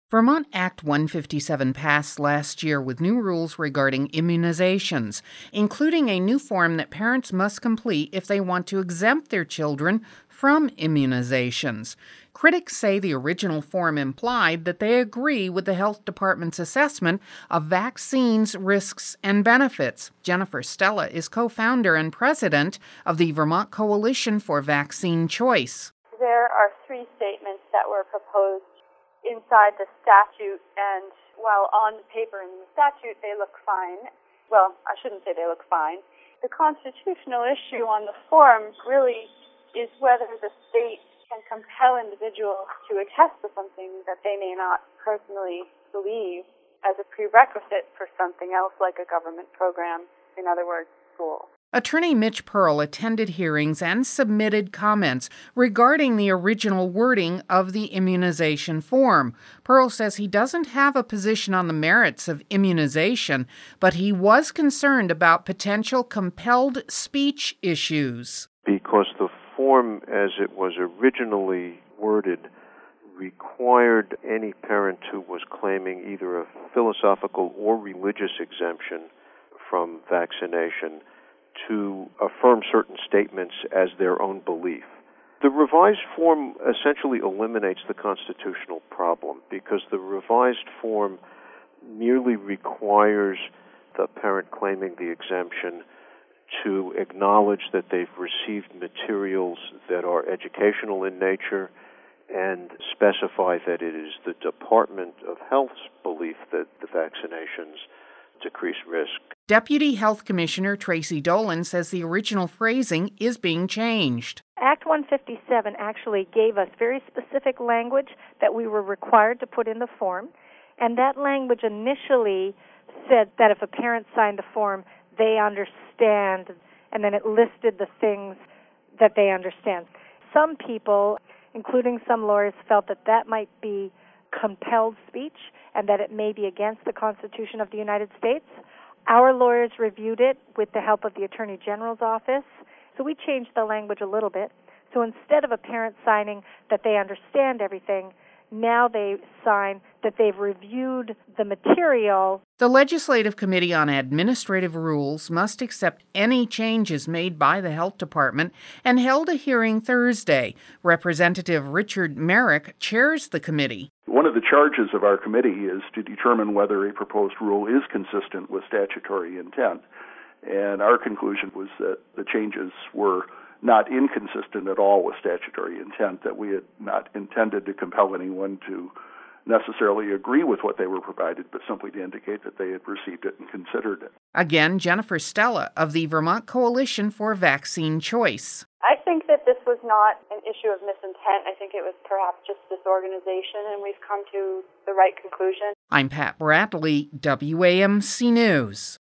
Vermont Act 157 passed last year with new rules regarding immunizations, including a new form that parents must complete if they want to exempt their children from immunizations. Critics say the original form implied that they agree with the health department's assessment of vaccines' risks and benefits. Jennifer Stella is co-founder and president of the Vermont Coalition for Vaccine Choice. There are three statements that were proposed inside the statute, and while on paper in the statute they look fine. Well, I shouldn't say they look fine. The constitutional issue on the form really is whether the state can compel individuals to attest to something that they may not personally believe as a prerequisite for something else like a government program, in other words, school. Attorney Mitch Pearl attended hearings and submitted comments regarding the original wording of the immunization form. Pearl says he doesn't have a position on the merits of immunization, but he was concerned about potential compelled speech issues. Because the form, as it was originally worded, required any parent who was claiming either a philosophical or religious exemption from vaccination to affirm certain statements as their own belief. The revised form essentially eliminates the constitutional problem because the revised form merely requires the parent claiming the exemption to acknowledge that they've received materials that are educational in nature and specify that it is the Department of Health's belief that the vaccinations decrease risk. Deputy Health Commissioner Tracy Dolan says the original phrasing is being changed. Act 157 actually gave us very specific language that we were required to put in the form, and that language initially said that if a parent signed the form, they understand, and then it listed the things that they understand. Some people, including some lawyers, felt that that might be compelled speech and that it may be against the Constitution of the United States. Our lawyers reviewed it with the help of the Attorney General's office, so we changed the language a little bit. So instead of a parent signing that they understand everything, now they sign that they've reviewed the material. The Legislative Committee on Administrative Rules must accept any changes made by the Health Department and held a hearing Thursday. Representative Richard Merrick chairs the committee. One of the charges of our committee is to determine whether a proposed rule is consistent with statutory intent. And our conclusion was that the changes were not inconsistent at all with statutory intent, that we had not intended to compel anyone to necessarily agree with what they were provided, but simply to indicate that they had received it and considered it. Again, Jennifer Stella of the Vermont Coalition for Vaccine Choice. I think that this was not an issue of misintent. I think it was perhaps just disorganization, and we've come to the right conclusion. I'm Pat Bradley, WAMC News.